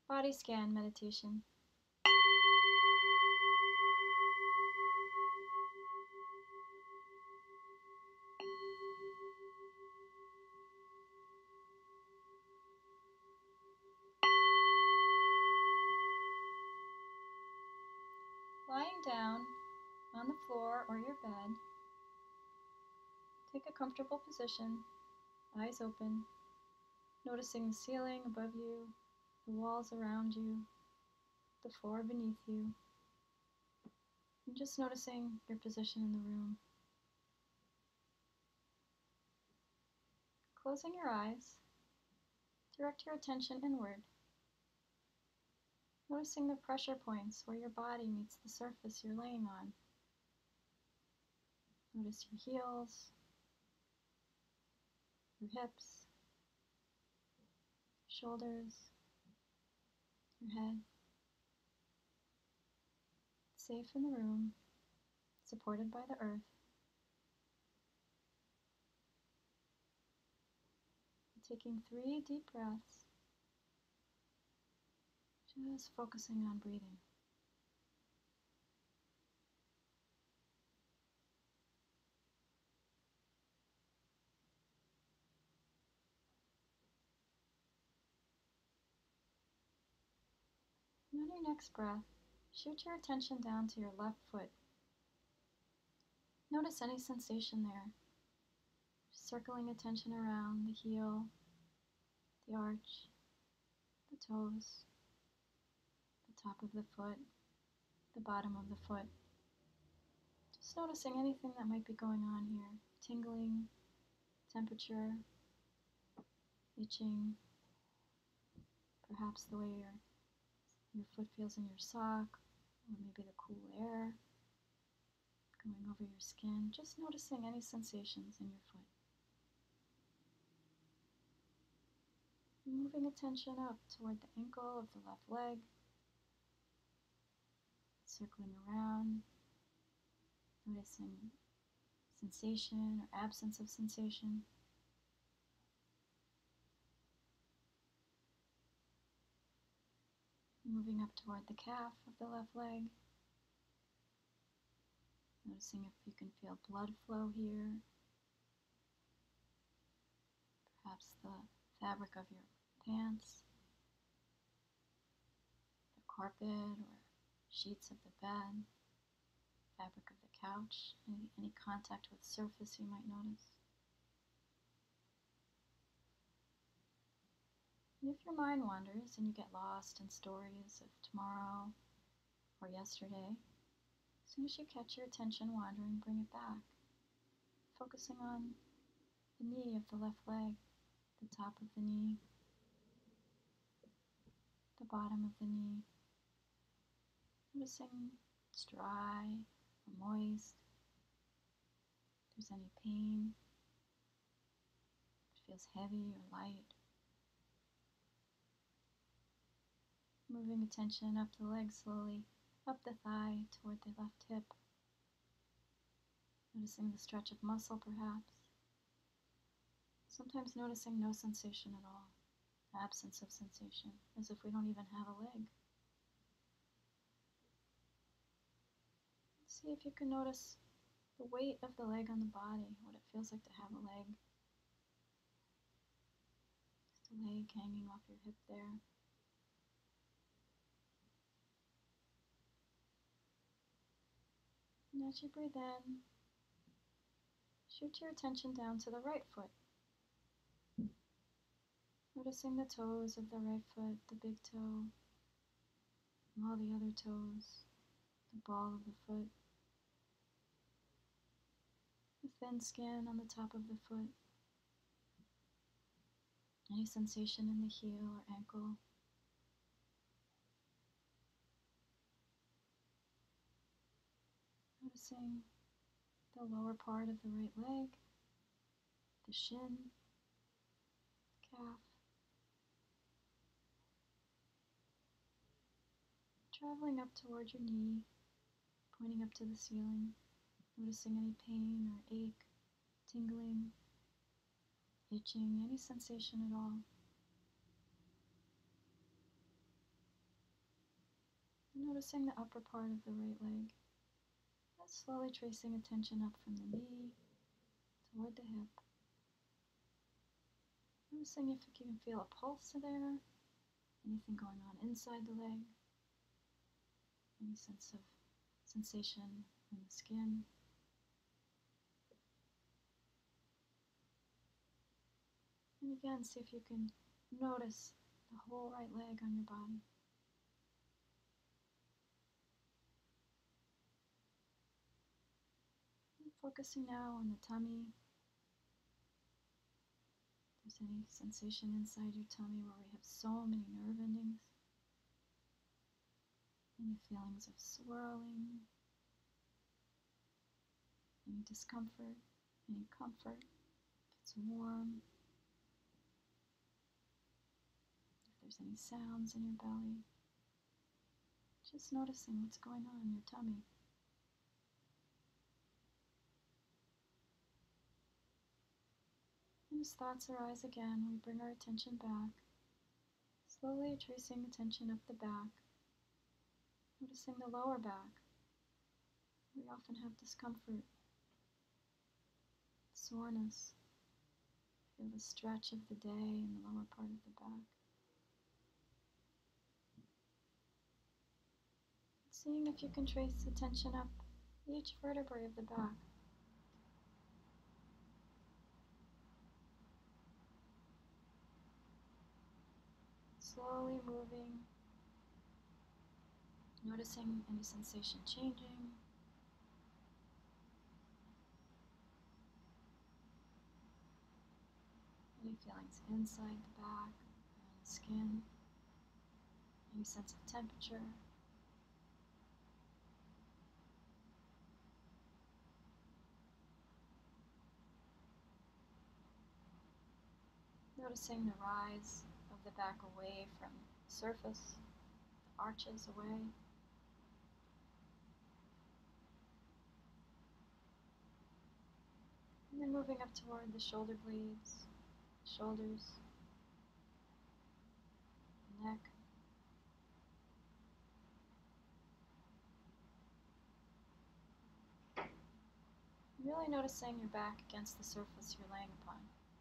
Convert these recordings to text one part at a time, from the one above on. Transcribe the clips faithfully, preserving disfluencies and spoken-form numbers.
Body scan meditation. Lying down on the floor or your bed, take a comfortable position, eyes open, noticing the ceiling above you, the walls around you, the floor beneath you, and just noticing your position in the room. Closing your eyes, direct your attention inward, noticing the pressure points where your body meets the surface you're laying on. Notice your heels, your hips, shoulders, your head. Safe in the room, supported by the earth. Taking three deep breaths, just focusing on breathing. And on your next breath, shoot your attention down to your left foot. Notice any sensation there. Circling attention around the heel, the arch, the toes, the top of the foot, the bottom of the foot. Just noticing anything that might be going on here. Tingling, temperature, itching, perhaps the way your, your foot feels in your sock, or maybe the cool air going over your skin. Just noticing any sensations in your foot. Moving attention up toward the ankle of the left leg, circling around, noticing sensation or absence of sensation. Moving up toward the calf of the left leg, noticing if you can feel blood flow here, perhaps the fabric of your pants, the carpet or sheets of the bed, fabric of the couch, any, any contact with surface you might notice. And if your mind wanders and you get lost in stories of tomorrow or yesterday, as soon as you catch your attention wandering, bring it back, focusing on the knee of the left leg, the top of the knee, the bottom of the knee. Noticing it's dry or moist, if there's any pain, if it feels heavy or light. Moving attention up the leg slowly, up the thigh toward the left hip. Noticing the stretch of muscle perhaps. Sometimes noticing no sensation at all, absence of sensation, as if we don't even have a leg. See if you can notice the weight of the leg on the body, what it feels like to have a leg. Just a leg hanging off your hip there. And as you breathe in, shoot your attention down to the right foot. Noticing the toes of the right foot, the big toe, and all the other toes, the ball of the foot, the thin skin on the top of the foot, any sensation in the heel or ankle. Noticing the lower part of the right leg, the shin, the calf. Traveling up toward your knee, pointing up to the ceiling, noticing any pain or ache, tingling, itching, any sensation at all. Noticing the upper part of the right leg. And slowly tracing attention up from the knee toward the hip. Noticing if you can feel a pulse there, anything going on inside the leg, any sense of sensation in the skin. And again, see if you can notice the whole right leg on your body. And focusing now on the tummy. If there's any sensation inside your tummy where we have so many nerve endings. Any feelings of swirling, any discomfort, any comfort, if it's warm, if there's any sounds in your belly. Just noticing what's going on in your tummy. And as thoughts arise again, we bring our attention back, slowly tracing attention up the back, noticing the lower back. We often have discomfort, soreness. Feel the stretch of the day in the lower part of the back. Seeing if you can trace attention up each vertebrae of the back. Slowly moving, noticing any sensation changing. Any feelings inside the back, around the skin, any sense of temperature. Noticing the rise of the back away from the surface, the arches away. And then moving up toward the shoulder blades, shoulders, neck. Really noticing your back against the surface you're laying upon.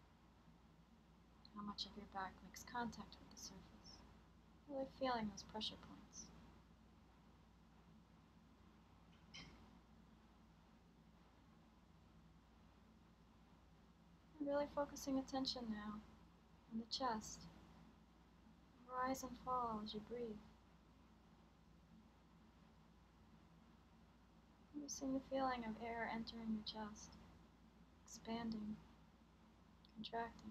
How much of your back makes contact with the surface. Really feeling those pressure points. And really focusing attention now on the chest. Rise and fall as you breathe. Noticing the feeling of air entering your chest, expanding, contracting.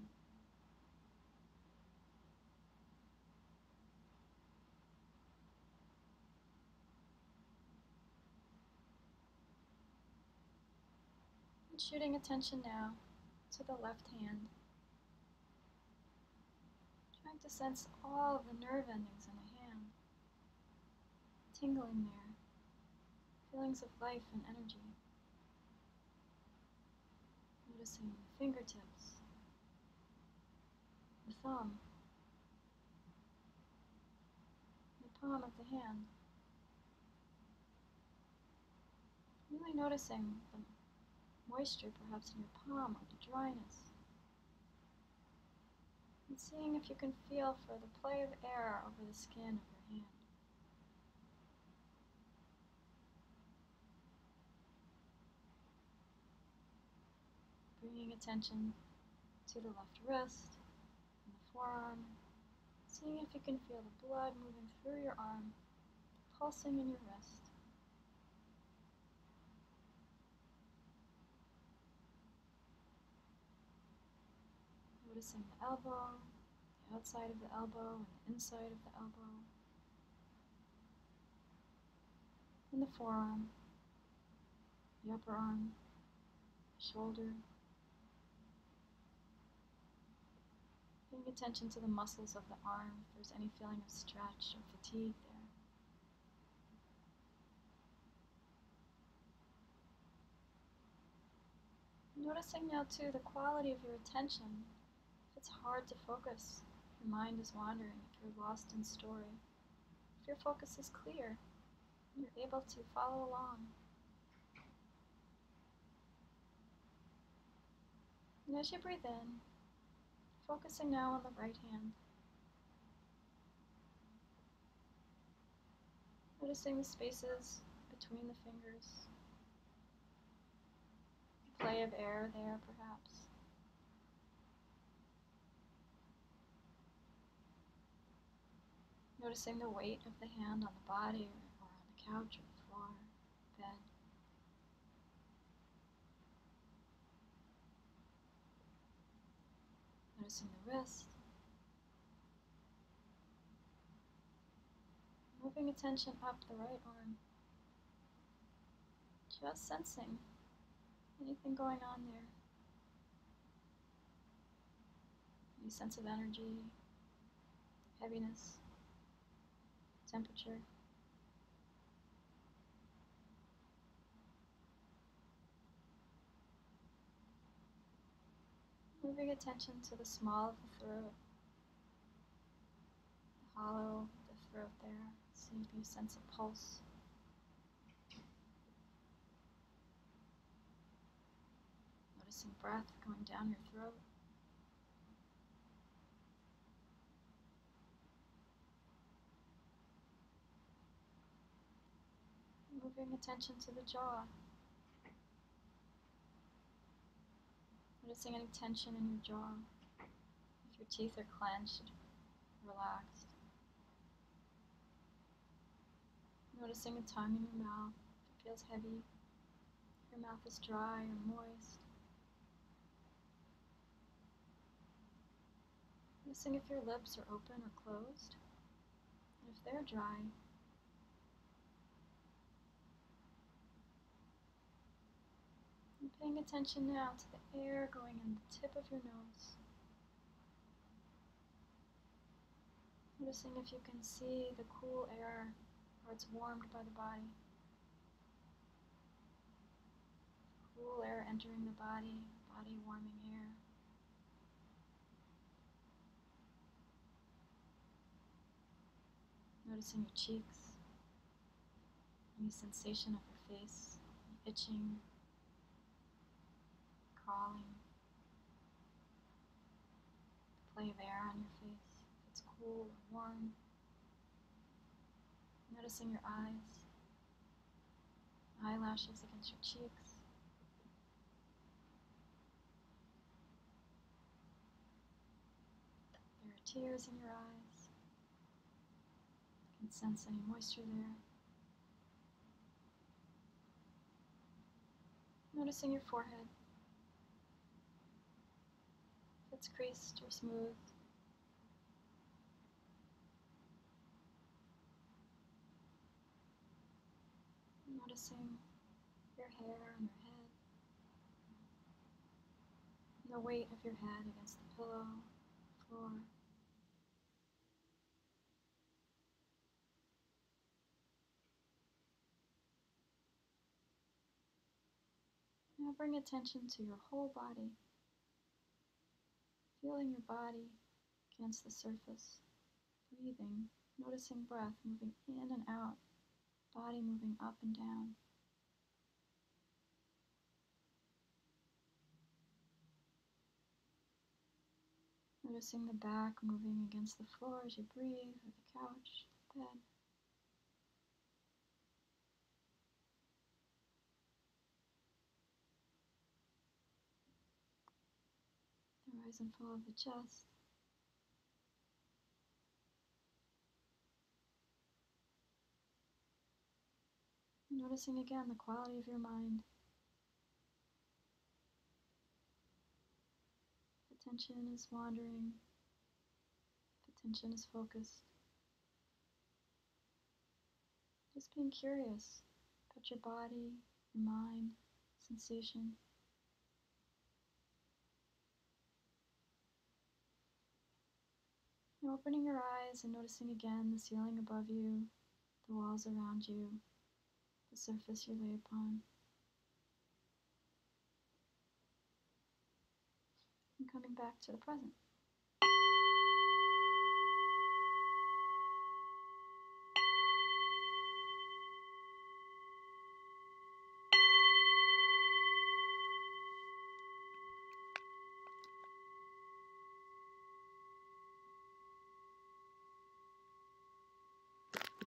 And shooting attention now to the left hand. Trying to sense all of the nerve endings in the hand. Tingling there. Feelings of life and energy. Noticing the fingertips, the thumb, the palm of the hand. Really noticing the moisture perhaps in your palm or the dryness. And seeing if you can feel for the play of air over the skin of your hand. Bringing attention to the left wrist and the forearm, seeing if you can feel the blood moving through your arm, pulsing in your wrist. Noticing the elbow, the outside of the elbow and the inside of the elbow, and the forearm, the upper arm, the shoulder. Paying attention to the muscles of the arm, if there's any feeling of stretch or fatigue there. Noticing now too the quality of your attention. If it's hard to focus, if your mind is wandering, if you're lost in story, if your focus is clear, You're able to follow along. And as you breathe in, focusing now on the right hand, noticing the spaces between the fingers, play of air there perhaps. Noticing the weight of the hand on the body or on the couch or the floor, bed. Noticing the wrist. Moving attention up the right arm. Just sensing anything going on there. Any sense of energy, heaviness, temperature. Moving attention to the small of the throat, the hollow of the throat there. See if you sense a pulse. Noticing breath going down your throat. Moving attention to the jaw. Noticing any tension in your jaw. If your teeth are clenched, relaxed. Noticing a tongue in your mouth. If it feels heavy, if your mouth is dry or moist. Noticing if your lips are open or closed. And if they're dry, and paying attention now to the air going in the tip of your nose. Noticing if you can see the cool air or it's warmed by the body. Cool air entering the body, body warming air. Noticing your cheeks, any sensation of your face, itching, crawling, play of air on your face, if it's cool or warm. Noticing your eyes, eyelashes against your cheeks. There are tears in your eyes. You can sense any moisture there. Noticing your forehead, if it's creased or smooth. Noticing your hair on your head, and the weight of your head against the pillow, floor. Now bring attention to your whole body, feeling your body against the surface, breathing, noticing breath moving in and out, body moving up and down. Noticing the back moving against the floor as you breathe, or the couch, the bed. The rise and fall of the chest. Noticing again the quality of your mind. If attention is wandering, if attention is focused. Just being curious about your body, your mind, sensation. And opening your eyes and noticing again the ceiling above you, the walls around you, the surface you lay upon. And coming back to the present.